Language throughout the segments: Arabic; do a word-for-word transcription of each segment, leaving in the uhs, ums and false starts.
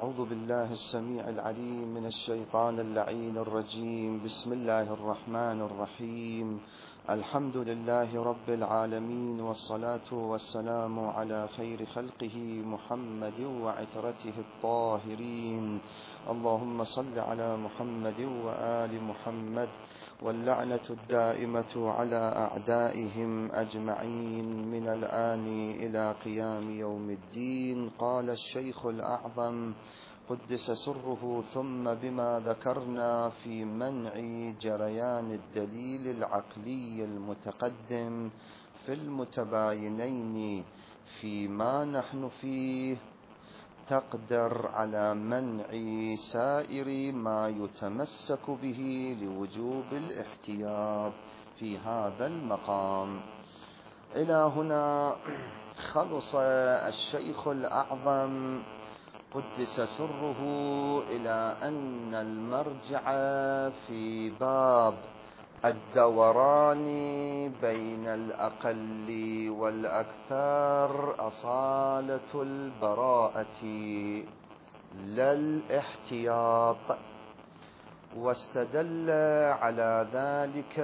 أعوذ بالله السميع العليم من الشيطان اللعين الرجيم. بسم الله الرحمن الرحيم. الحمد لله رب العالمين، والصلاة والسلام على خير خلقه محمد وعترته الطاهرين. اللهم صل على محمد وآل محمد، واللعنة الدائمة على أعدائهم أجمعين من الآن إلى قيام يوم الدين. قال الشيخ الأعظم قدس سره: ثم بما ذكرنا في منع جريان الدليل العقلي المتقدم في المتباينين فيما نحن فيه، تقدر على منع سائر ما يتمسك به لوجوب الاحتياط في هذا المقام. إلى هنا خلص الشيخ الأعظم قدس سره إلى أن المرجع في باب الدوران بين الأقل والأكثر أصالة البراءة لا الاحتياط، واستدل على ذلك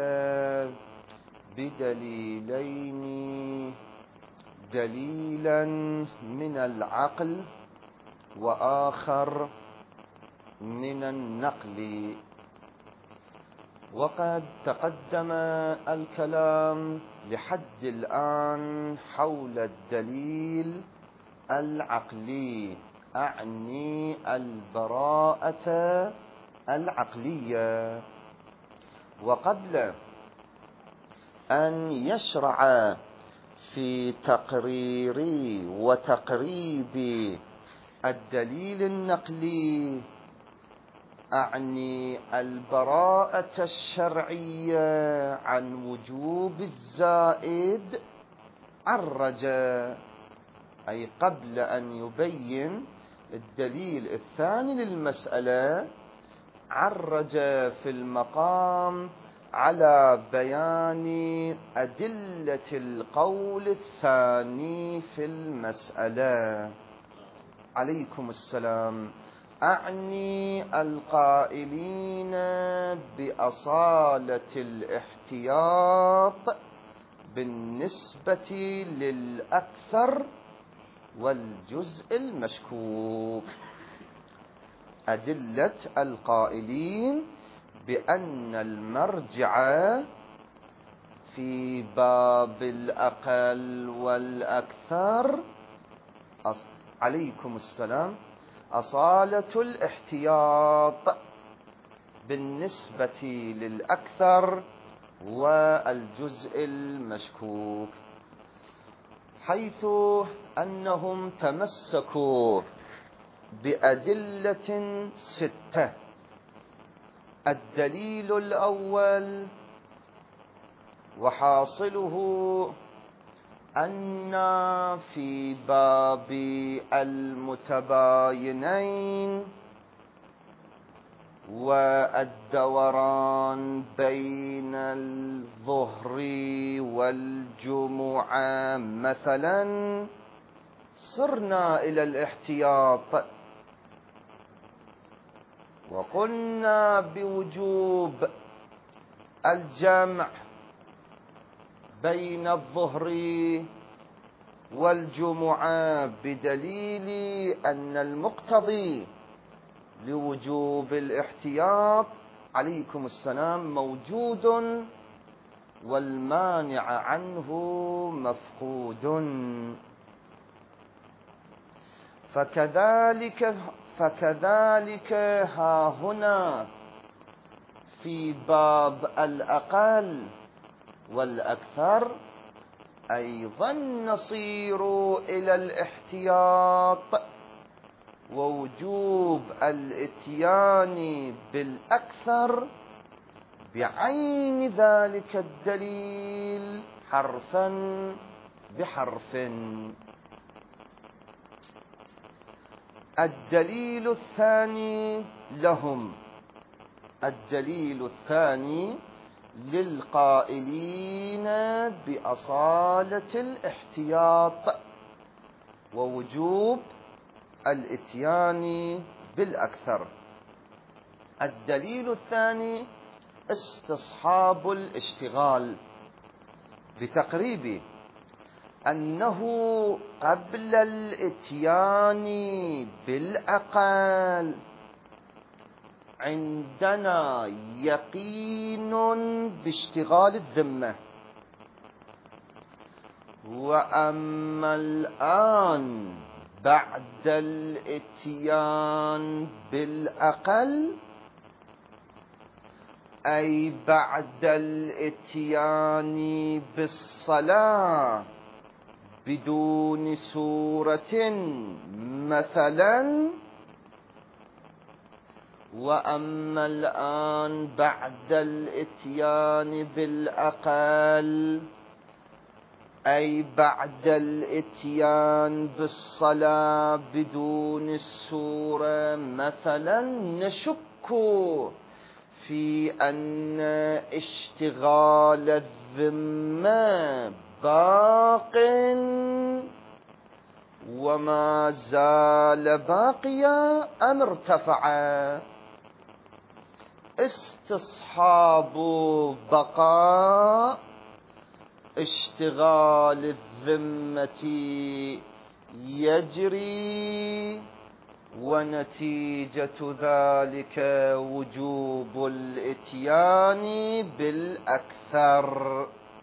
بدليلين: دليلا من العقل وآخر من النقل. وقد تقدم الكلام لحد الآن حول الدليل العقلي، أعني البراءة العقلية. وقبل أن يشرع في تقرير وتقريب الدليل النقلي، أعني البراءة الشرعية عن وجوب الزائد، عرج، أي قبل أن يبين الدليل الثاني للمسألة، عرج في المقام على بيان أدلة القول الثاني في المسألة. عليكم السلام. أعني القائلين بأصالة الاحتياط بالنسبة للأكثر والجزء المشكوك. أدلة القائلين بأن المرجع في باب الأقل والأكثر، عليكم السلام، أصالة الاحتياط بالنسبة للأكثر والجزء المشكوك، حيث أنهم تمسكوا بأدلة ستة. الدليل الأول وحاصله أن في باب المتباينين والدوران بين الظهر والجمعة مثلا صرنا إلى الاحتياط، وقلنا بوجوب الجمع بين الظهر والجمعة بدليل أن المقتضي لوجوب الاحتياط، عليكم السلام، موجود والمانع عنه مفقود. فكذلك فكذلك ها هنا في باب الأقل والأكثر أيضا نصير إلى الاحتياط ووجوب الاتيان بالأكثر بعين ذلك الدليل حرفا بحرف. الدليل الثاني لهم، الدليل الثاني للقائلين بأصالة الاحتياط ووجوب الإتيان بالأكثر. الدليل الثاني استصحاب الاشتغال بتقريب أنه قبل الإتيان بالأقل عندنا يقين باشتغال الذمة، وأما الآن بعد الإتيان بالأقل أي بعد الإتيان بالصلاة بدون سورة مثلا، وأما الآن بعد الإتيان بالأقل أي بعد الإتيان بالصلاة بدون السورة مثلا، نشك في أن اشتغال الذمة باق وما زال باقيا أم ارتفع. استصحاب بقاء اشتغال الذمة يجري، ونتيجة ذلك وجوب الإتيان بالأكثر،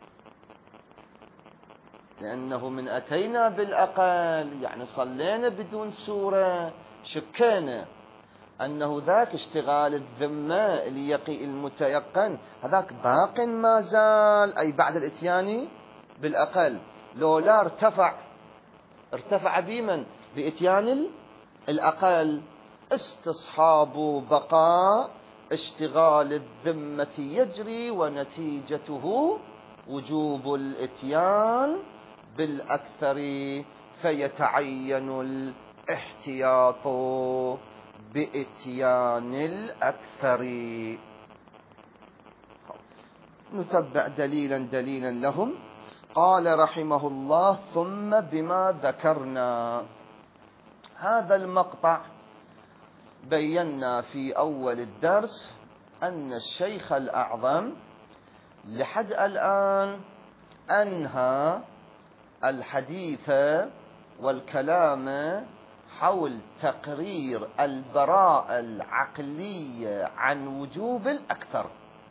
لأنه من أتينا بالأقل يعني صلينا بدون سورة شكينا أنه ذاك اشتغال الذمة اليقي المتيقن هذاك باق ما زال، أي بعد الإتيان بالأقل لو لا ارتفع ارتفع بمن بإتيان الأقل. استصحاب بقاء اشتغال الذمة يجري، ونتيجته وجوب الإتيان بالأكثر، فيتعين الاحتياط بإتيان الأكثر. نتبع دليلا دليلا لهم. قال رحمه الله: ثم بما ذكرنا. هذا المقطع بينا في أول الدرس أن الشيخ الأعظم لحد الآن أنهى الحديث والكلام حول تقرير البراءة العقلية عن وجوب الأكثر،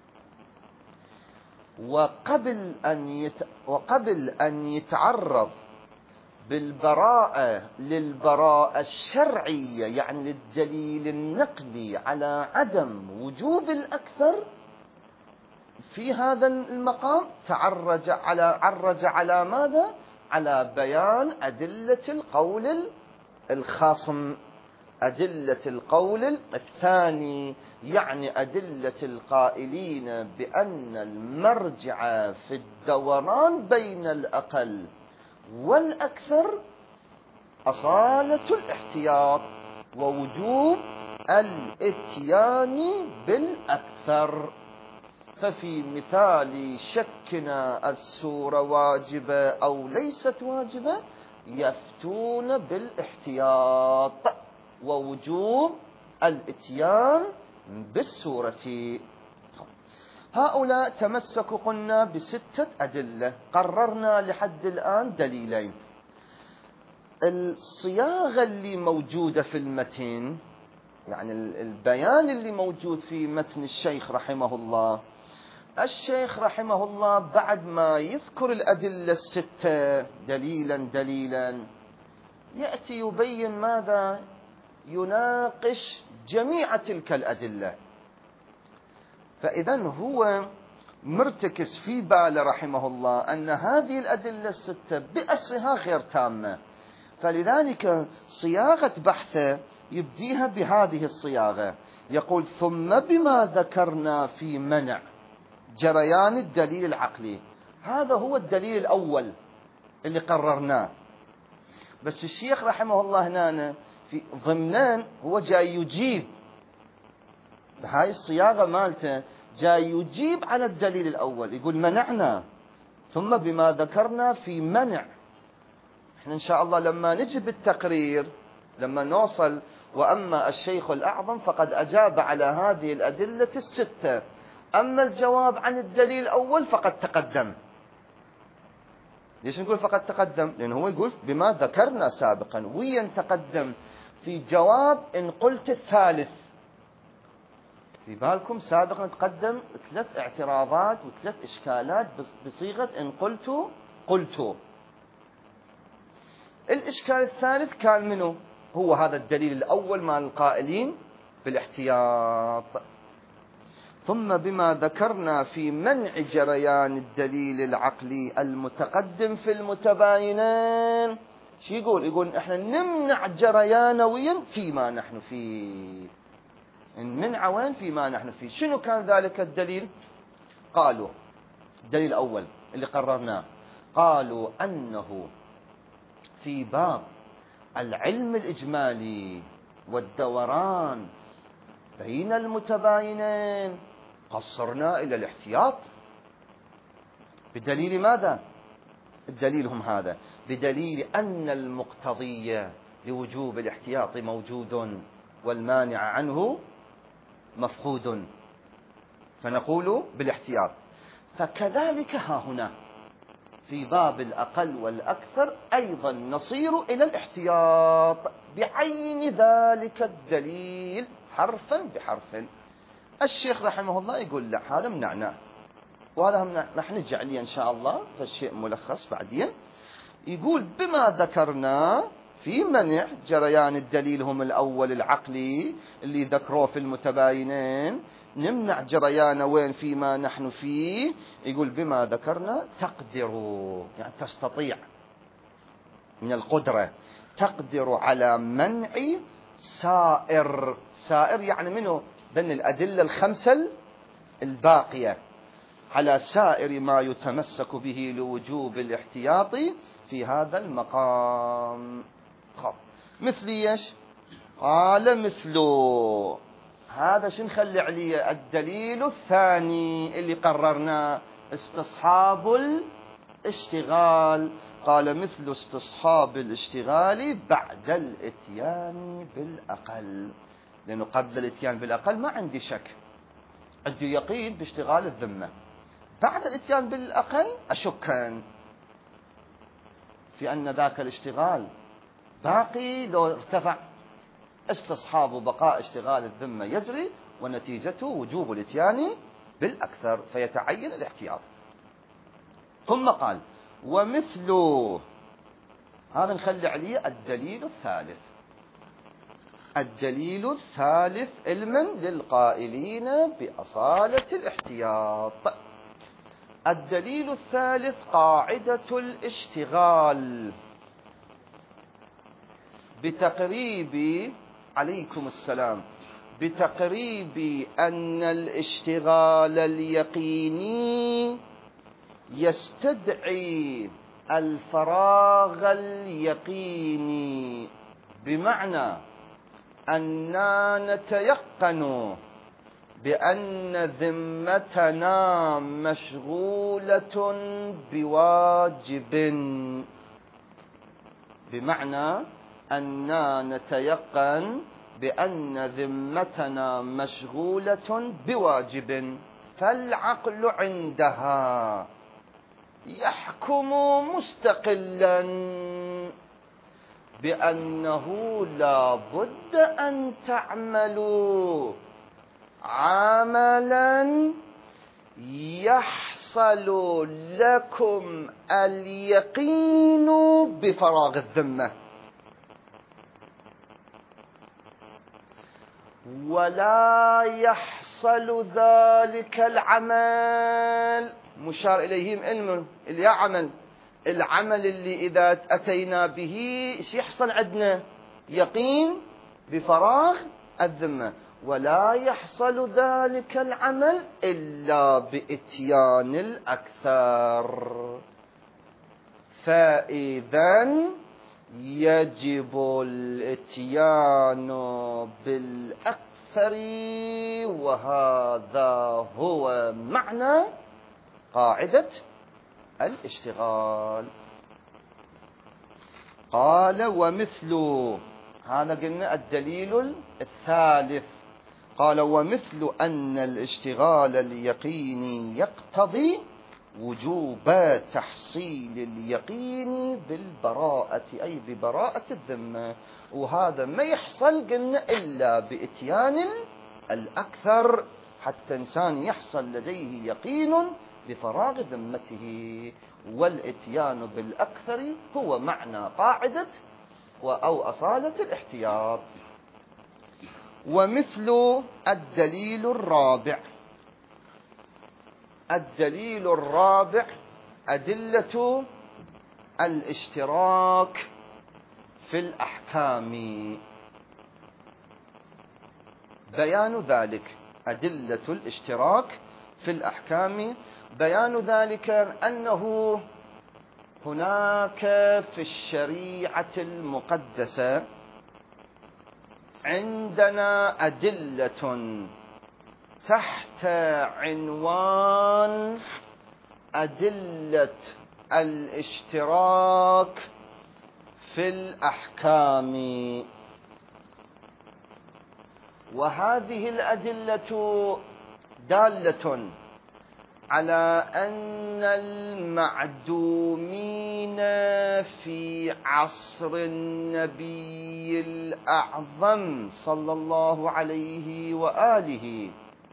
وقبل أن يت... وقبل أن يتعرض بالبراءة للبراءة الشرعية يعني للدليل النقلي على عدم وجوب الأكثر، في هذا المقام تعرج على عرج على ماذا؟ على بيان أدلة القول الخاصم، أدلة القول الثاني، يعني أدلة القائلين بأن المرجع في الدوران بين الأقل والأكثر أصالة الاحتياط ووجوب الاتيان بالأكثر. ففي مثال شكنا السورة واجبة أو ليست واجبة يفتون بالاحتياط ووجوب الاتيان بالسورة. هؤلاء تمسكوا قلنا بستة أدلة، قررنا لحد الآن دليلين. الصياغة اللي موجودة في المتن يعني البيان اللي موجود في متن الشيخ رحمه الله، الشيخ رحمه الله بعد ما يذكر الأدلة الستة دليلا دليلا يأتي يبين ماذا؟ يناقش جميع تلك الأدلة. فإذا هو مرتكز في باله رحمه الله أن هذه الأدلة الستة بأسرها غير تامة، فلذلك صياغة بحثه يبديها بهذه الصياغة، يقول: ثم بما ذكرنا في منع جريان الدليل العقلي. هذا هو الدليل الأول اللي قررناه، بس الشيخ رحمه الله هنا في ضمنان هو جاي يجيب بهاي الصياغة مالته، جاي يجيب على الدليل الأول، يقول منعنا ثم بما ذكرنا في منع. احنا إن شاء الله لما نجي بالتقرير لما نوصل وأما الشيخ الأعظم فقد أجاب على هذه الأدلة الستة، أما الجواب عن الدليل الأول فقد تقدم. ليش نقول فقد تقدم؟ لأنه هو يقول بما ذكرنا سابقا، وين تقدم في جواب إن قلت الثالث. في بالكم سابقا تقدم ثلاث اعتراضات وثلاث إشكالات بصيغة إن قلت قلت. الإشكال الثالث كان منه؟ هو هذا الدليل الأول مع القائلين بالاحتياط. ثم بما ذكرنا في منع جريان الدليل العقلي المتقدم في المتباينين، شو يقول؟ يقول احنا نمنع جريانه وين؟ فيما نحن فيه. نمنع وين؟ فيما نحن فيه. شنو كان ذلك الدليل؟ قالوا الدليل الأول اللي قررناه، قالوا أنه في باب العلم الإجمالي والدوران بين المتباينين قصرنا إلى الاحتياط. بدليل ماذا؟ الدليل هم هذا، بدليل أن المقتضي لوجوب الاحتياط موجود والمانع عنه مفقود، فنقول بالاحتياط. فكذلك ها هنا في باب الأقل والأكثر أيضا نصير إلى الاحتياط بعين ذلك الدليل حرفا بحرف. الشيخ رحمه الله يقول لا، هذا منعناه، وهذا راح نرجع ليه إن شاء الله فالشيء ملخص بعدين. يقول بما ذكرنا في منع جريان الدليل هم الأول العقلي اللي ذكروه في المتباينين، نمنع جريانه وين؟ فيما نحن فيه. يقول بما ذكرنا تقدر، يعني تستطيع من القدرة، تقدر على منع سائر، سائر يعني منه بين الأدلة الخمسة الباقية، على سائر ما يتمسك به لوجوب الاحتياط في هذا المقام. خب مثل ايش؟ قال مثله هذا شو نخلي عليه؟ الدليل الثاني اللي قررناه استصحاب الاشتغال. قال مثل استصحاب الاشتغال بعد الاتيان بالأقل، لأنه قبل الاتيان بالأقل ما عندي شك، عندي يقين باشتغال الذمة. بعد الاتيان بالأقل أشكا في أن ذاك الاشتغال باقي لو ارتفع. استصحاب بقاء اشتغال الذمة يجري، ونتيجته وجوب الاتيان بالأكثر، فيتعين الاحتياط. ثم قال ومثله، هذا نخلي عليه الدليل الثالث. الدليل الثالث علما للقائلين بأصالة الاحتياط. الدليل الثالث قاعدة الاشتغال بتقريب، عليكم السلام، بتقريب أن الاشتغال اليقيني يستدعي الفراغ اليقيني، بمعنى أننا نتيقن بأن ذمتنا مشغولة بواجب، بمعنى أننا نتيقن بأن ذمتنا مشغولة بواجب، فالعقل عندها يحكم مستقلا بأنه لا بد أن تعملوا عملا يحصل لكم اليقين بفراغ الذمة، ولا يحصل ذلك العمل مشار إليهم علم اللي عمل العمل اللي إذا أتينا به إيش يحصل عندنا؟ يقين بفراغ الذمة، ولا يحصل ذلك العمل إلا بإتيان الأكثر. فإذا يجب الإتيان بالأكثر، وهذا هو معنى قاعدة الاشتغال. قال ومثل هذا قلنا الدليل الثالث. قال ومثل أن الاشتغال اليقيني يقتضي وجوب تحصيل اليقين بالبراءة، أي ببراءة الذمة، وهذا ما يحصل قلنا إلا بإتيان الأكثر، حتى إنسان يحصل لديه يقين بفراغ ذمته، والإتيان بالأكثر هو معنى قاعدة أو أصالة الاحتياط. ومثل الدليل الرابع، الدليل الرابع أدلة الاشتراك في الأحكام. بيان ذلك، أدلة الاشتراك في الأحكام بيان ذلك أنه هناك في الشريعة المقدسة عندنا أدلة تحت عنوان أدلة الاشتراك في الأحكام، وهذه الأدلة دالة على أن المعدومين في عصر النبي الأعظم صلى الله عليه وآله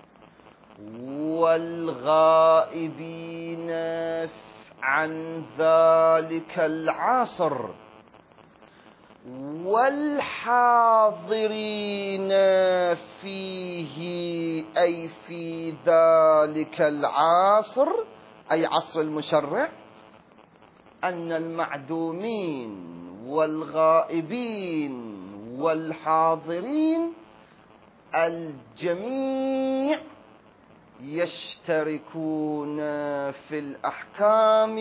والغائبين عن ذلك العصر والحاضرين فيه، أي في ذلك العصر أي عصر المشرع، أن المعدومين والغائبين والحاضرين الجميع يشتركون في الأحكام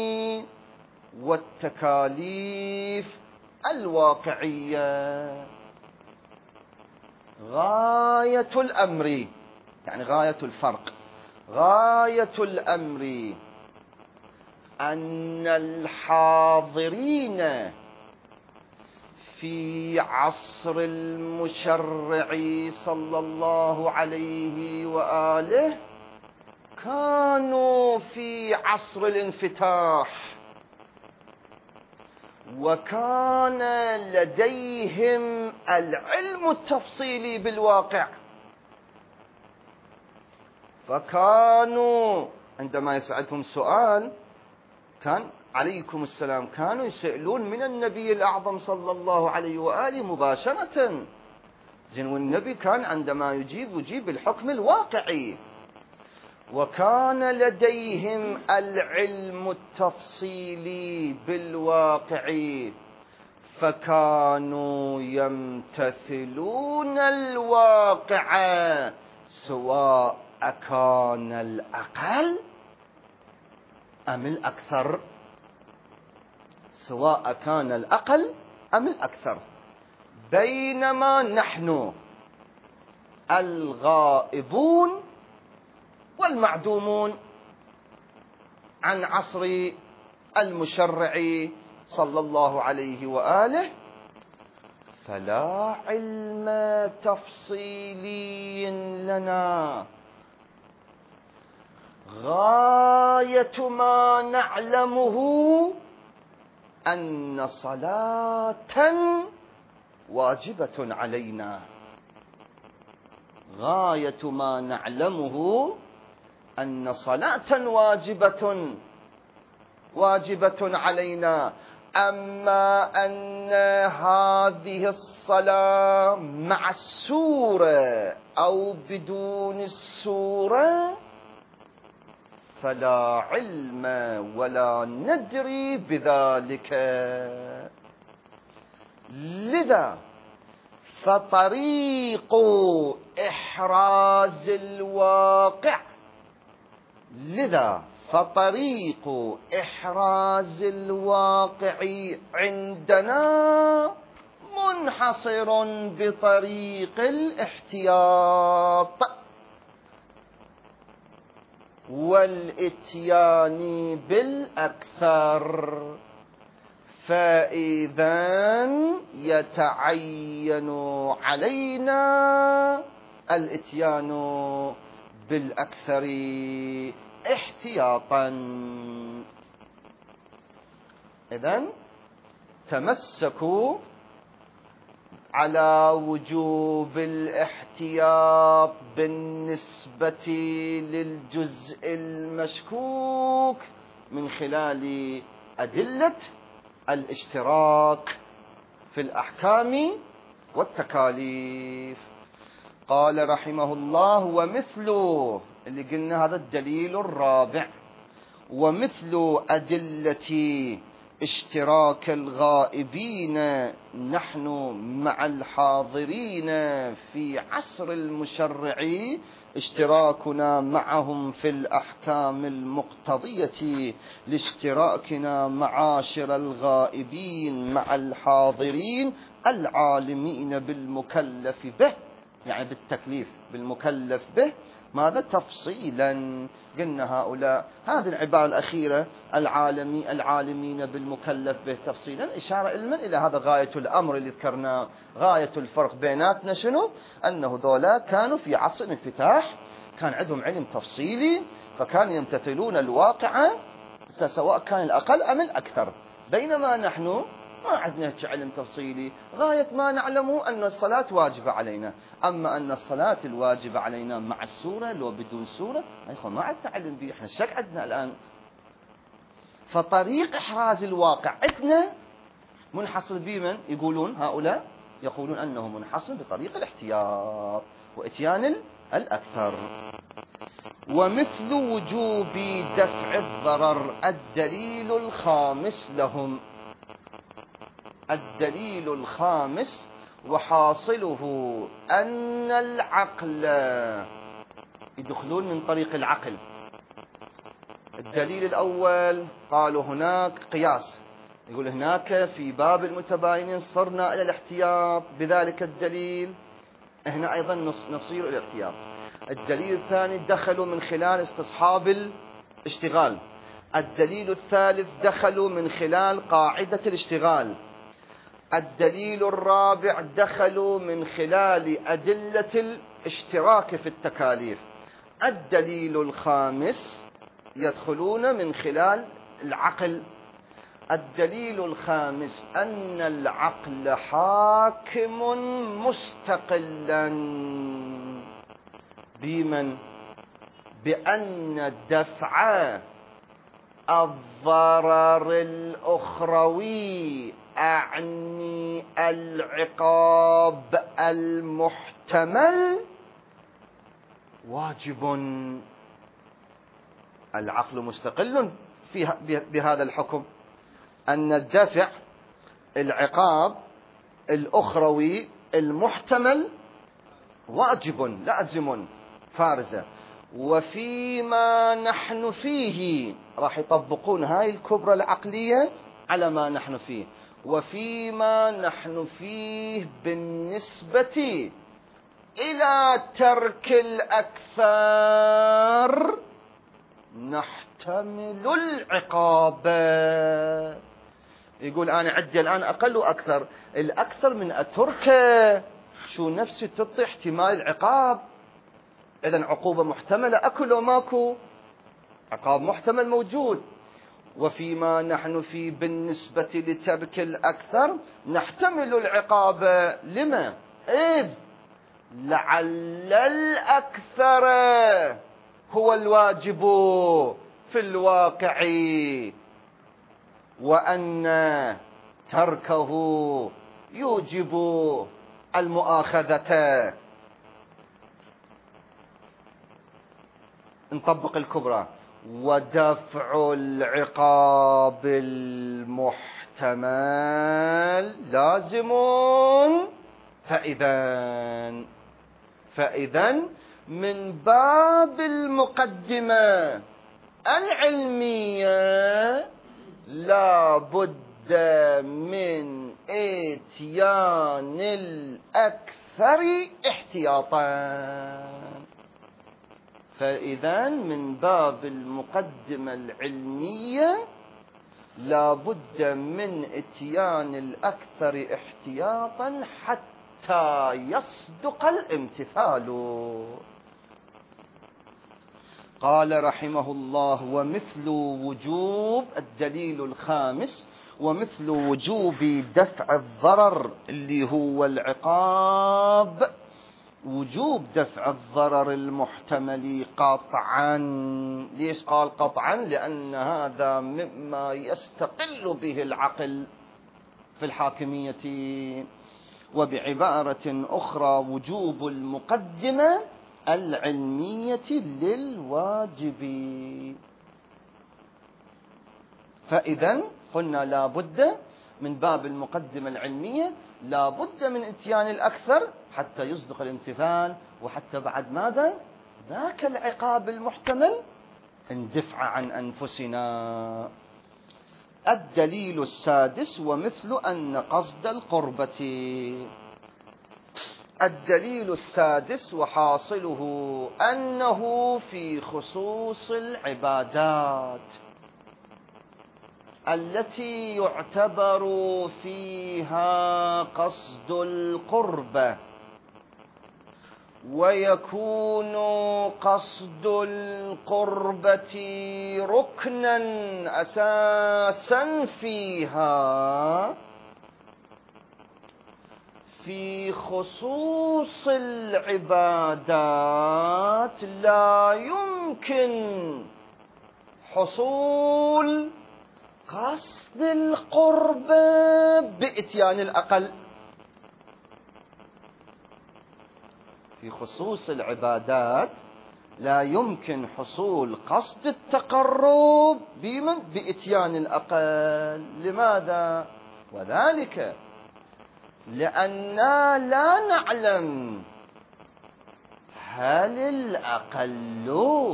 والتكاليف الواقعية. غاية الأمر، يعني غاية الفرق، غاية الأمر أن الحاضرين في عصر المشرع صلى الله عليه وآله كانوا في عصر الانفتاح، وكان لديهم العلم التفصيلي بالواقع، فكانوا عندما يسألهم سؤال كان عليكم السلام كانوا يسألون من النبي الأعظم صلى الله عليه وآله مباشرة. زين، والنبي كان عندما يجيب يجيب الحكم الواقعي، وكان لديهم العلم التفصيلي بالواقع، فكانوا يمتثلون الواقع سواء كان الأقل أم الأكثر، سواء كان الأقل أم الأكثر. بينما نحن الغائبون والمعدومون عن عصر المشرع صلى الله عليه وآله فلا علم تفصيلي لنا، غاية ما نعلمه أن صلاة واجبة علينا، غاية ما نعلمه أن صلاة واجبة واجبة علينا. أما أن هذه الصلاة مع السورة أو بدون السورة فلا علم ولا ندري بذلك. لذا فطريق إحراز الواقع لذا فطريق إحراز الواقع عندنا منحصر بطريق الاحتياط والإتيان بالأكثر. فإذا يتعين علينا الإتيان بالأكثر احتياطا. إذن تمسكوا على وجوب الاحتياط بالنسبة للجزء المشكوك من خلال أدلة الاشتراك في الأحكام والتكاليف. قال رحمه الله: ومثله، اللي قلنا هذا الدليل الرابع، ومثل أدلة اشتراك الغائبين نحن مع الحاضرين في عصر المشرع اشتراكنا معهم في الأحكام المقتضية لاشتراكنا معاشر الغائبين مع الحاضرين العالمين بالمكلف به، يعني بالتكليف بالمكلف به. ماذا تفصيلا؟ قلنا هؤلاء، هذه العبارة الأخيرة العالمي العالمين بالمكلف به تفصيلا، إشارة علما إلى هذا غاية الأمر اللي ذكرناه. غاية الفرق بيناتنا شنو؟ أنه ذولا كانوا في عصر انفتاح، كان عندهم علم تفصيلي، فكانوا يمتثلون الواقع سواء كان الأقل أم الأكثر، بينما نحن ما عندنا علم تفصيلي. غاية ما نعلمه أن الصلاة واجبة علينا، أما أن الصلاة الواجبة علينا مع السورة لو بدون سورة أيخوة ما عندنا علم به. إحنا الشك عندنا الآن. فطريق إحراز الواقع عندنا منحصر بمن؟ يقولون هؤلاء يقولون أنه منحصر بطريق الاحتياط وإتيان الأكثر. ومثل وجوب دفع الضرر الدليل الخامس لهم. الدليل الخامس وحاصله أن العقل، يدخلون من طريق العقل. الدليل الأول قالوا هناك قياس، يقول هناك في باب المتباينين صرنا إلى الاحتياط بذلك الدليل، هنا أيضا نصير إلى الاحتياط. الدليل الثاني دخلوا من خلال استصحاب الاشتغال. الدليل الثالث دخلوا من خلال قاعدة الاشتغال. الدليل الرابع دخلوا من خلال أدلة الاشتراك في التكاليف. الدليل الخامس يدخلون من خلال العقل. الدليل الخامس أن العقل حاكم مستقلا بمن؟ بأن دفع الضرر الأخروي أعني العقاب المحتمل واجب. العقل مستقل في بهذا الحكم أن الدفع العقاب الأخروي المحتمل واجب لازم فارزة. وفيما نحن فيه راح يطبقون هاي الكبرى العقلية على ما نحن فيه. وفيما نحن فيه بالنسبة إلى ترك الأكثر نحتمل العقاب. يقول أنا عندي الآن أقل وأكثر، الأكثر من أتركه شو نفسي تعطي احتمال العقاب. إذن عقوبة محتملة أكل وماكو، عقاب محتمل موجود. وفيما نحن فيه بالنسبة لترك الأكثر نحتمل العقاب. لما؟ إذ لعل الأكثر هو الواجب في الواقع، وأن تركه يوجب المؤاخذة. نطبق الكبرى. ودفع العقاب المحتمل لازم. فإذن فإذن من باب المقدمة العلمية لا بد من إتيان الأكثر احتياطا. فإذن من باب المقدمة العلمية لا بد من إتيان الأكثر احتياطا حتى يصدق الامتثال. قال رحمه الله: ومثل وجوب، الدليل الخامس، ومثل وجوب دفع الضرر اللي هو العقاب، وجوب دفع الضرر المحتمل قطعا. ليش قال قطعا؟ لأن هذا مما يستقل به العقل في الحاكمية. وبعبارة أخرى وجوب المقدمة العلمية للواجب. فإذا قلنا لا بد من باب المقدمة العلمية، لا بد من إتيان الأكثر حتى يصدق الامتثال، وحتى بعد ماذا؟ ذاك العقاب المحتمل اندفع عن أنفسنا. الدليل السادس: ومثل أن قصد القربة. الدليل السادس وحاصله أنه في خصوص العبادات التي يعتبر فيها قصد القربة، ويكون قصد القربة ركنا أساسا فيها. في خصوص العبادات لا يمكن حصول قصد القربة بإتيان الأقل. في خصوص العبادات لا يمكن حصول قصد التقرب بمن؟ بإتيان الأقل. لماذا؟ وذلك لأننا لا نعلم هل الأقل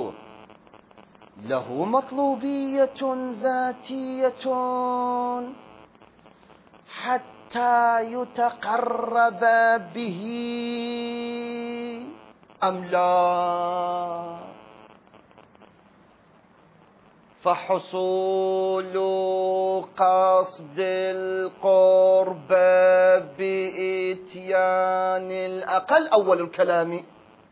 له مطلوبية ذاتية حتى يتقرب به أم لا. فحصول قصد القرب بإتيان الأقل أول الكلام.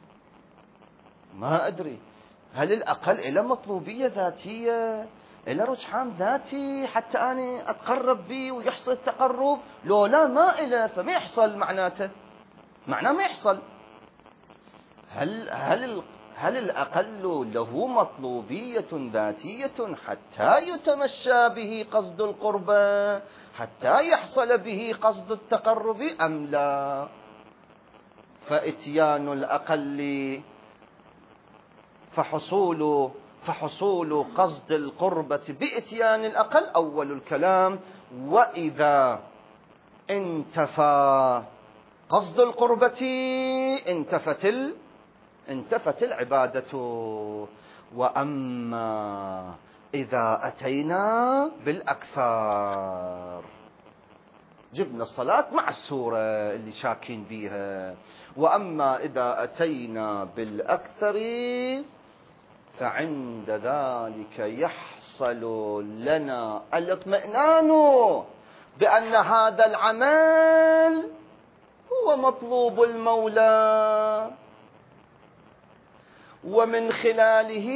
ما أدري هل الأقل إلى مطلوبية ذاتية، إلى رجحان ذاتي حتى أنا أتقرب به ويحصل التقرب؟ لو لا ما إلى فما يحصل، معناته معناه ما يحصل. هل هل هل الأقل له مطلوبية ذاتية حتى يتمشى به قصد القربة، حتى يحصل به قصد التقرب أم لا؟ فإتيان الأقل فحصول فحصول قصد القربة بإتيان الأقل أول الكلام. وإذا انتفى قصد القربة انتفت ال... انتفت العبادة. وأما إذا أتينا بالأكثر، جبنا الصلاة مع السورة اللي شاكين بيها، وأما إذا أتينا بالأكثر فعند ذلك يحصل لنا الاطمئنان بأن هذا العمل هو مطلوب المولى، ومن خلاله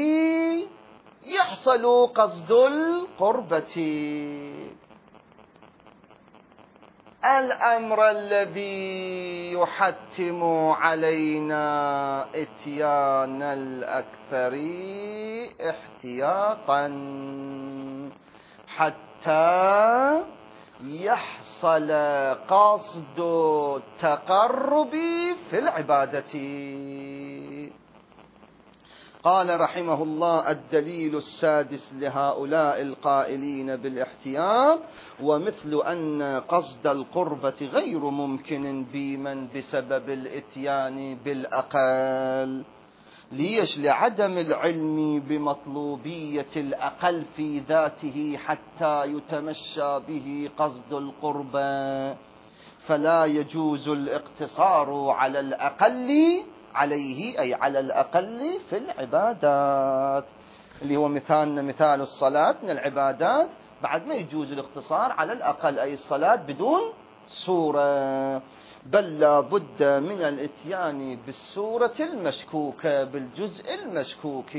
يحصل قصد القربة. الأمر الذي يحتم علينا إتيان الأكثر احتياطا حتى يحصل قصد التقرب في العبادة. قال رحمه الله: الدليل السادس لهؤلاء القائلين بالاحتياط: ومثل أن قصد القربة غير ممكن بمن بسبب الإتيان بالأقل. ليش؟ لعدم العلم بمطلوبية الأقل في ذاته حتى يتمشى به قصد القربة، فلا يجوز الاقتصار على الأقل عليه، أي على الأقل في العبادات، اللي هو مثالنا مثال الصلاة من العبادات، بعد ما يجوز الاختصار على الأقل، أي الصلاة بدون سورة، بل لا بد من الاتيان بالسورة المشكوكة بالجزء المشكوك.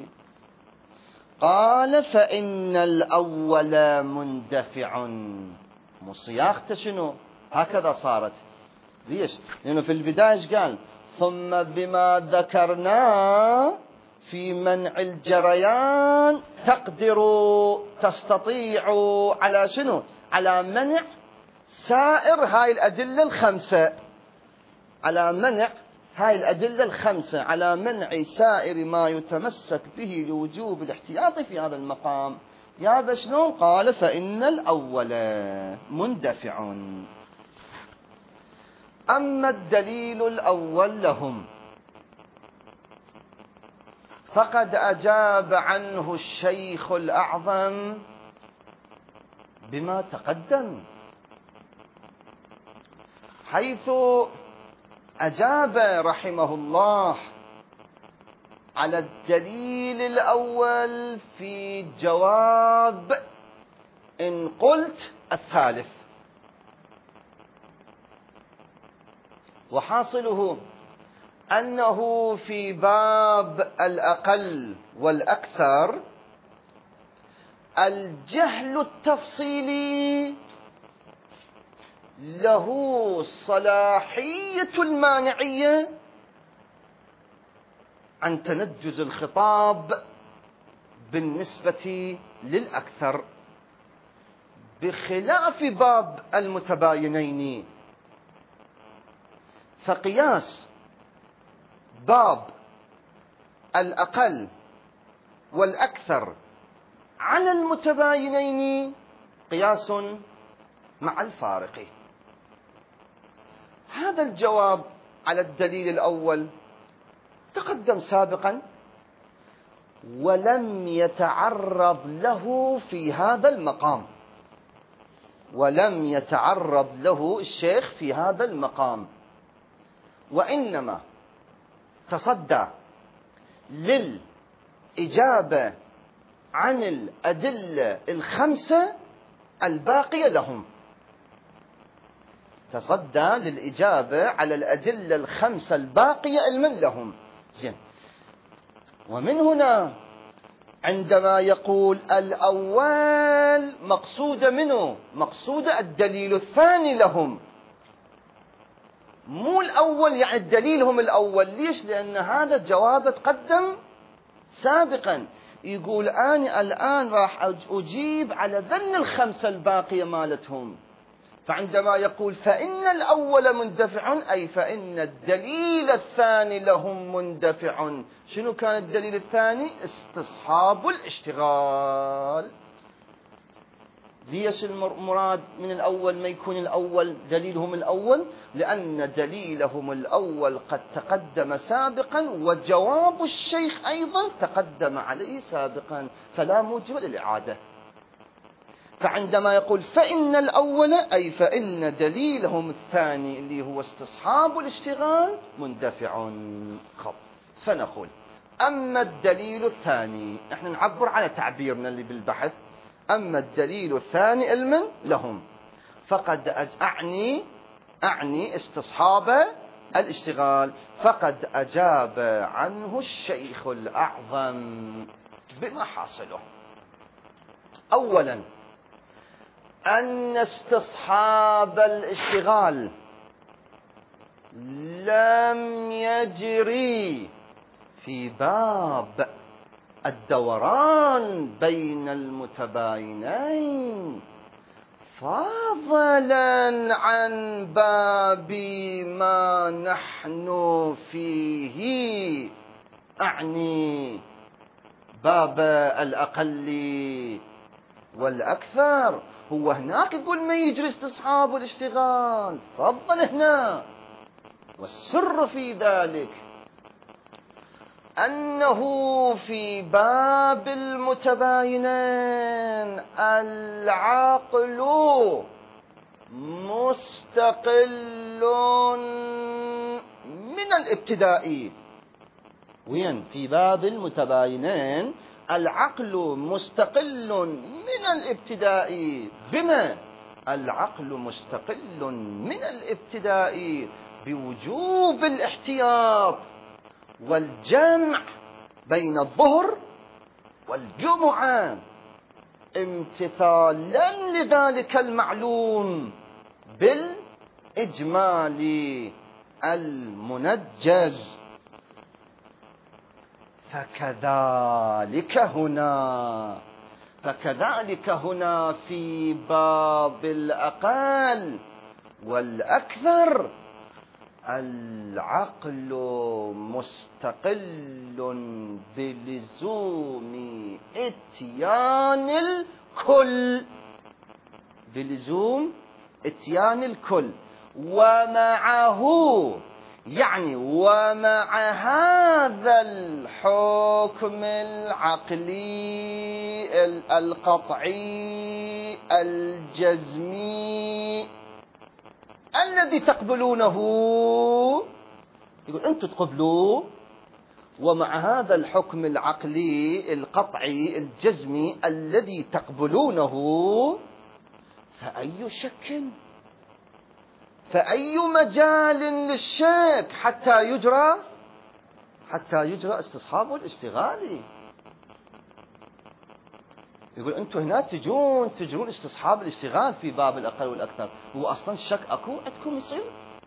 قال فإن الأول مندفع. مو صياغته شنو هكذا صارت؟ ليش؟ لأنه في البداية قال ثم بما ذكرنا في منع الجريان تقدروا تستطيعوا على شنو؟ على منع سائر هاي الأدلة الخمسة، على منع هاي الأدلة الخمسة، على منع سائر ما يتمسك به لوجوب الاحتياط في هذا المقام. يا بشنو؟ قال فإن الأول مندفع. أما الدليل الأول لهم فقد أجاب عنه الشيخ الأعظم بما تقدم، حيث أجاب رحمه الله على الدليل الأول في جواب إن قلت الثالث. وحاصله أنه في باب الأقل والأكثر الجهل التفصيلي له صلاحية المانعية عن تنجز الخطاب بالنسبة للأكثر، بخلاف باب المتباينين. فقياس باب الأقل والأكثر على المتباينين قياس مع الفارق. هذا الجواب على الدليل الأول تقدم سابقا ولم يتعرض له في هذا المقام، ولم يتعرض له الشيخ في هذا المقام، وإنما تصدى للإجابة عن الأدلة الخمسة الباقية لهم، تصدى للإجابة على الأدلة الخمسة الباقية المن لهم. زين. ومن هنا عندما يقول الأول مقصود منه، مقصود الدليل الثاني لهم، مو الأول يعني دليلهم الأول. ليش؟ لأن هذا الجواب تقدم سابقا. يقول أنا الآن راح أجيب على ذن الخمسة الباقية مالتهم. فعندما يقول فإن الأول مندفع أي فإن الدليل الثاني لهم مندفع. شنو كان الدليل الثاني؟ استصحاب الاشتغال. ليش المراد من الأول ما يكون الأول دليلهم الأول؟ لأن دليلهم الأول قد تقدم سابقا وجواب الشيخ أيضا تقدم عليه سابقا، فلا موجب للإعادة. فعندما يقول فإن الأول أي فإن دليلهم الثاني اللي هو استصحاب الاشتغال مندفع. خب. فنقول أما الدليل الثاني، نحن نعبر على تعبيرنا اللي بالبحث، أما الدليل الثاني المن لهم فقد أعني أعني استصحاب الاشتغال، فقد أجاب عنه الشيخ الأعظم بما حاصله. أولا أن استصحاب الاشتغال لم يجري في باب الدوران بين المتباينين، فضلا عن باب ما نحن فيه، أعني باب الأقل والأكثر. هو هناك يقول ما يجري استصحاب الاشتغال، فضل هنا. والسر في ذلك أنه في باب المتباينين العقل مستقل من الابتداء. وين؟ في باب المتباينين العقل مستقل من الابتداء بما؟ العقل مستقل من الابتداء بوجوب الاحتياط والجمع بين الظهر والجمعة، امتثالا لذلك المعلوم بالإجمال المنجز. فكذلك هنا فكذلك هنا في باب الأقل والأكثر العقل مستقل بلزوم اتيان الكل بلزوم اتيان الكل ومعه، يعني ومع هذا الحكم العقلي القطعي الجزمي الذي تقبلونه، يقول أنتم تقبلوه، ومع هذا الحكم العقلي القطعي الجزمي الذي تقبلونه، فأي شك فأي مجال للشك حتى يجرى حتى يجرى استصحاب الاشتغال. يقول أنتم هنا تجون تجرون استصحاب الاشتغال في باب الأقل والأكثر، هو أصلا الشك أكو عندكم يصير؟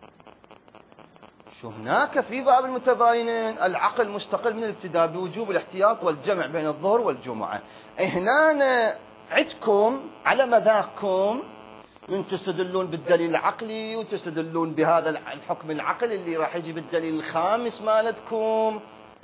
شو هناك في باب المتباينين العقل مستقل من الابتداء بوجوب الاحتياط والجمع بين الظهر والجمعة. هنا عندكم على مذاقكم من تستدلون بالدليل العقلي وتستدلون بهذا الحكم العقلي اللي راح يجي بالدليل الخامس مالتكم.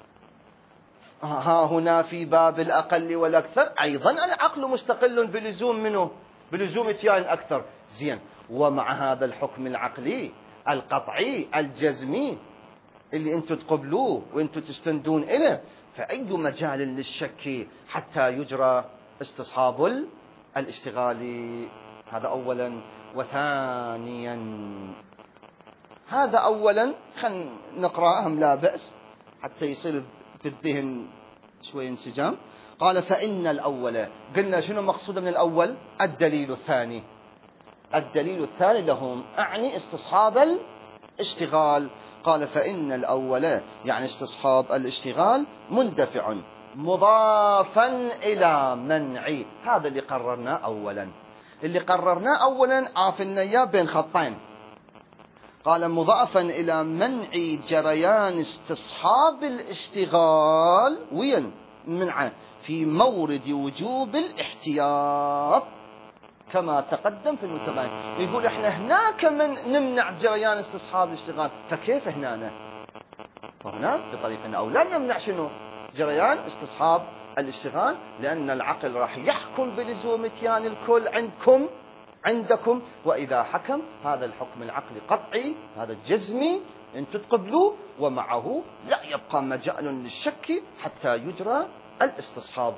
ها هنا في باب الأقل والأكثر أيضا العقل مستقل بلزوم منه بلزوم اتيان الأكثر. زين، ومع هذا الحكم العقلي القطعي الجزمي اللي انتم تقبلوه وانتم تستندون إليه، فأي مجال للشك حتى يجرى استصحاب الاشتغال؟ هذا أولا. وثانيا، هذا أولا خلينا نقرأهم لا بأس حتى يصير في الذهن شوي انسجام. قال فإن الأول، قلنا شنو مقصود من الأول؟ الدليل الثاني الدليل الثاني لهم أعني استصحاب الاشتغال. قال فإن الأول يعني استصحاب الاشتغال مندفع مضافا إلى منعي. هذا اللي قررناه أولا اللي قررناه أولا عافلنا إياه بين خطين. قال مضافا إلى منع جريان استصحاب الاشتغال وين منعه في مورد وجوب الاحتياط كما تقدم في المتباين. يقول احنا هناك من نمنع جريان استصحاب الاشتغال، فكيف هنا فهنا بطريقنا أو لا نمنع شنو جريان استصحاب الاشتغال؟ لأن العقل راح يحكم بلزوم اتيان الكل عندكم عندكم، وإذا حكم هذا الحكم العقلي قطعي هذا الجزمي انتم تقبلوه، ومعه لا يبقى مجال للشك حتى يجرى الاستصحاب.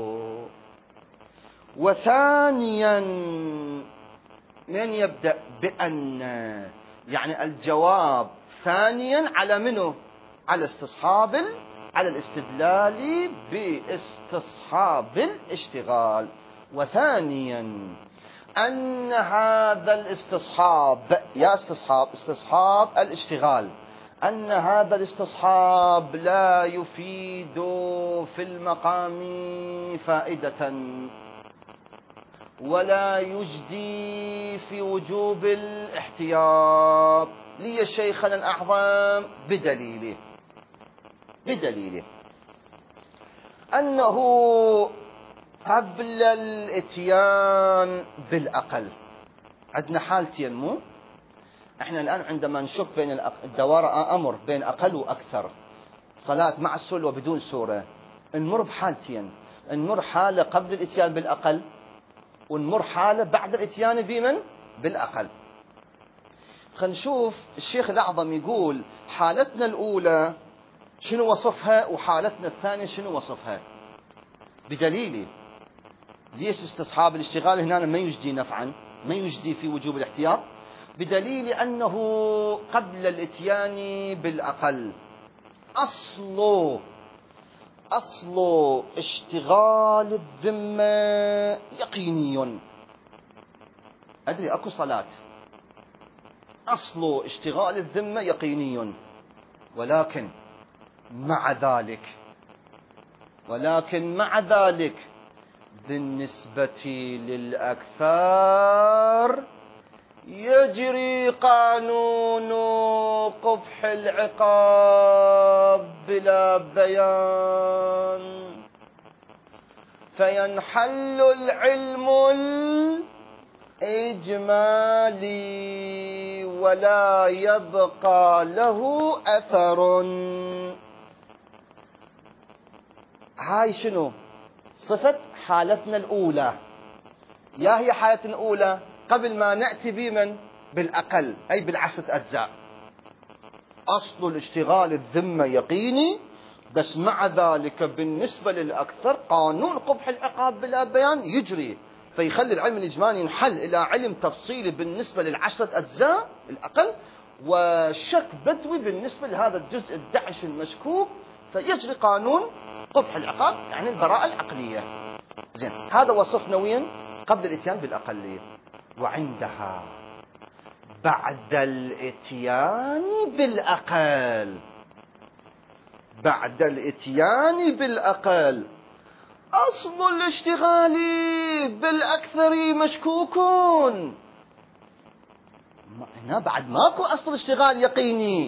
وثانيا، من يبدأ بأن، يعني الجواب ثانيا على منه؟ على استصحاب على الاستدلال باستصحاب الاشتغال. وثانيا أن هذا الاستصحاب يا استصحاب استصحاب الاشتغال أن هذا الاستصحاب لا يفيد في المقام فائدة ولا يجدي في وجوب الاحتياط لي شيخنا الأعظم بدليله بدليله أنه قبل الاتيان بالأقل عندنا حالتين. مو احنا الآن عندما نشوف بين الدوار أمر بين أقل وأكثر، صلاة مع السورة وبدون سورة، نمر بحالتين، نمر حالة قبل الاتيان بالأقل ونمر حالة بعد الاتيان بمن بالأقل. خلينا نشوف الشيخ الأعظم يقول حالتنا الأولى شنو وصفها وحالتنا الثانية شنو وصفها بدليل. ليش استصحاب الاشتغال هنا ما يجدي نفعا ما يجدي في وجوب الاحتياط؟ بدليل أنه قبل الاتيان بالأقل أصل أصل اشتغال الذمة يقيني. أدري أكو صلاة، أصل اشتغال الذمة يقيني، ولكن مع ذلك ولكن مع ذلك بالنسبة للأكثر يجري قانون قبح العقاب بلا بيان، فينحل العلم الإجمالي ولا يبقى له أثر. هاي شنو صفة حالتنا الأولى؟ يا هي حالتنا الأولى قبل ما نأتي بمن بالأقل أي بالعشرة أجزاء. أصل الاشتغال الذمة يقيني، بس مع ذلك بالنسبة للأكثر قانون قبح العقاب بلا بيان يجري، فيخلي العلم الإجمالي ينحل إلى علم تفصيلي بالنسبة للعشرة أجزاء الأقل، وشك بدوي بالنسبة لهذا الجزء الدعش المشكوك، فيجري قانون قبح العقاب يعني البراءة العقلية. زين، هذا وصفنا وين قبل الاتيان بالأقلية. وعندها بعد الاتيان بالأقل بعد الاتيان بالأقل أصل الاشتغال بالأكثر مشكوكون. هنا بعد ماكو أصل اشتغال يقيني.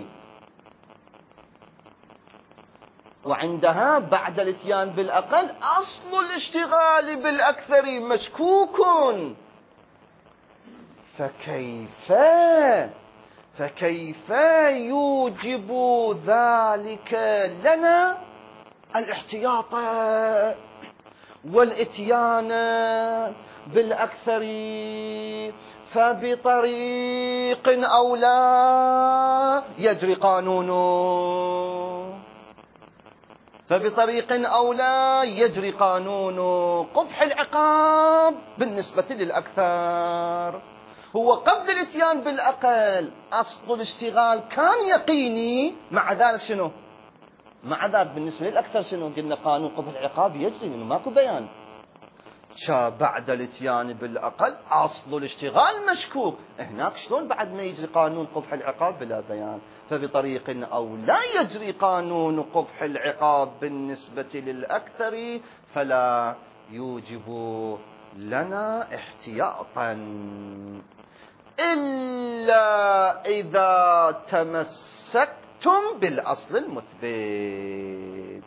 وعندها بعد الاتيان بالأقل أصل الاشتغال بالأكثر مشكوكون. فكيف فكيف يوجب ذلك لنا الاحتياط والاتيان بالأكثر؟ فبطريق أولى يجري قانونه فبطريق أولى يجري قانون قبح العقاب بالنسبة للأكثر. هو قبل الاتيان بالأقل أصل الاشتغال كان يقيني، مع ذلك شنو؟ مع ذلك بالنسبة للأكثر شنو؟ قلنا قانون قبح العقاب يجري، منه ماكو بيان. شا بعد الاتيان بالأقل أصل الاشتغال مشكوك، هناك شلون بعد ما يجري قانون قبح العقاب بلا بيان؟ فبطريق أو لا يجري قانون قبح العقاب بالنسبة للأكثر، فلا يوجب لنا احتياطا إلا إذا تمسكتم بالأصل المثبت.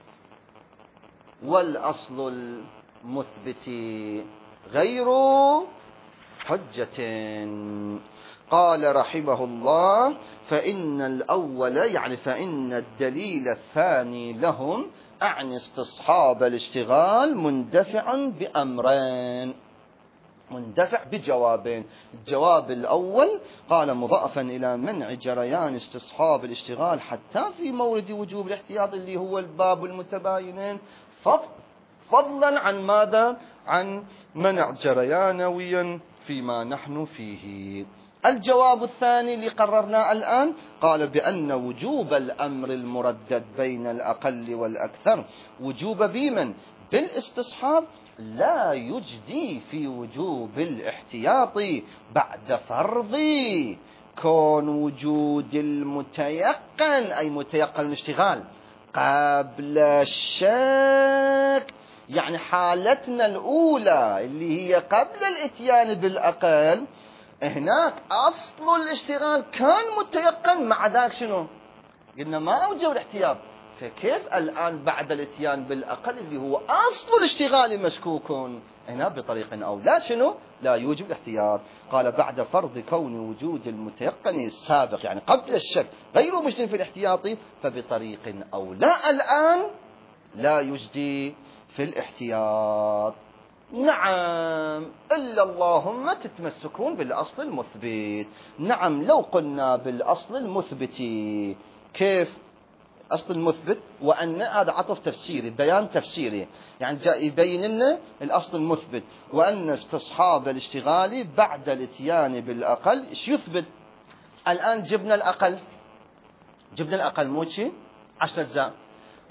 والأصل المثبت غير حجة. قال رحمه الله: فإن الأول يعني فإن الدليل الثاني لهم أعني استصحاب الاشتغال مندفع بأمرين، مندفع بجوابين. الجواب الأول قال مضافا إلى منع جريان استصحاب الاشتغال حتى في مورد وجوب الاحتياط اللي هو الباب المتباينين، فضلا عن ماذا؟ عن منع جريانويا فيما نحن فيه. الجواب الثاني اللي قررناه الآن قال بأن وجوب الأمر المردد بين الأقل والأكثر وجوب بمن؟ بالاستصحاب لا يجدي في وجوب الاحتياط بعد فرض كون وجود المتيقن أي متيقن الاشتغال قبل الشك. يعني حالتنا الأولى اللي هي قبل الاتيان بالأقل، هناك أصل الاشتغال كان متيقن، مع ذلك شنو؟ قلنا ما أوجب الاحتياط. فكيف الآن بعد الاتيان بالأقل اللي هو أصل الاشتغال مشكوكون، هنا بطريق أو لا شنو؟ لا يوجب الاحتياط. قال بعد فرض كون وجود المتيقن السابق يعني قبل الشك غير مجد في الاحتياط، فبطريق أو لا الآن لا يجدي في الاحتياط. نعم، إلا اللهم تتمسكون بالأصل المثبت. نعم، لو قلنا بالأصل المثبت كيف؟ أصل المثبت وأن هذا عطف تفسيري، بيان تفسيري، يعني جاء يبين لنا الأصل المثبت وأن استصحاب الاشتغال بعد الاتيان بالأقل إيش يثبت؟ الآن جبنا الأقل، جبنا الأقل مو شيء عشرة أجزاء،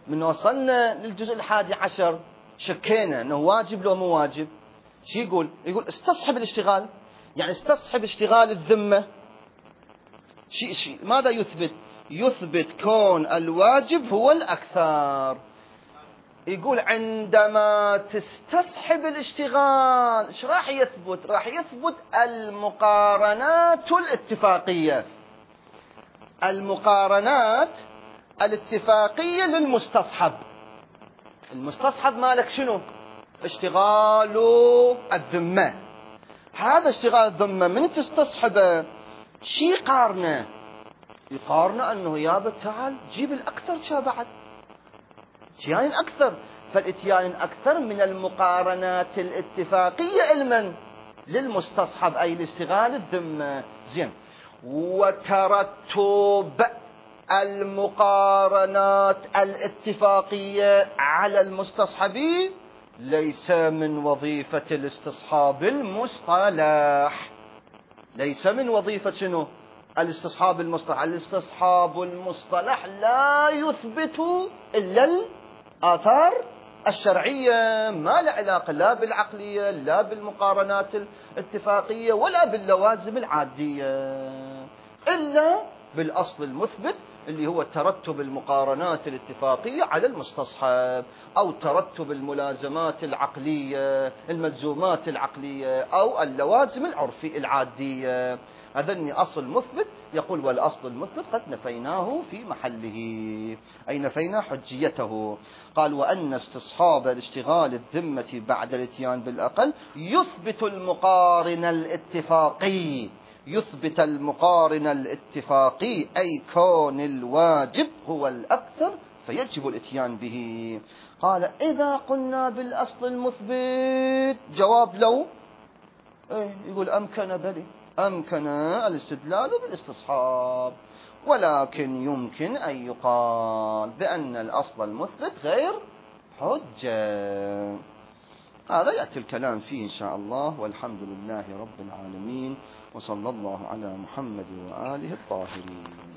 من وصلنا للجزء الحادي عشر شكينا أنه واجب لو مو واجب. شو يقول؟ يقول استصحب الاشتغال، يعني استصحب اشتغال الذمة. شيء شيء ماذا يثبت؟ يثبت كون الواجب هو الأكثر. يقول عندما تستصحب الاشتغال ايش راح يثبت؟ راح يثبت المقارنات الاتفاقية، المقارنات الاتفاقية للمستصحب. المستصحب مالك شنو؟ اشتغال الذمة. هذا اشتغال الذمة من تستصحبه شي قارنه؟ يقارنه أنه يابا تعال جيب الأكثر شا بعد اتيان أكثر، فالاتيان أكثر من المقارنات الاتفاقية المن للمستصحب أي لاشتغال الذمة. زين. وترتب المقارنات الاتفاقية على المستصحب ليس من وظيفة الاستصحاب المصطلح، ليس من وظيفة شنو؟ الاستصحاب المصطلح. الاستصحاب المصطلح لا يثبت إلا الآثار الشرعية، ما له علاقة لا بالعقلية لا بالمقارنات الاتفاقية ولا باللوازم العادية، إلا بالأصل المثبت اللي هو ترتب المقارنات الاتفاقية على المستصحب، أو ترتب الملازمات العقلية الملزومات العقلية، أو اللوازم العرفية العادية. هذا أصل مثبت. يقول والأصل المثبت قد نفيناه في محله، أي نفينا حجيته. قال وأن استصحاب الاشتغال الذمة بعد الاتيان بالأقل يثبت المقارن الاتفاقي، يثبت المقارن الاتفاقي أي كون الواجب هو الأكثر فيجب الاتيان به. قال إذا قلنا بالأصل المثبت جواب لو إيه؟ يقول أمكن بلي أمكن الاستدلال بالاستصحاب، ولكن يمكن أن يقال بأن الأصل المثبت غير حجة. هذا يأتي الكلام فيه إن شاء الله، والحمد لله رب العالمين، وصلى الله على محمد وآله الطاهرين.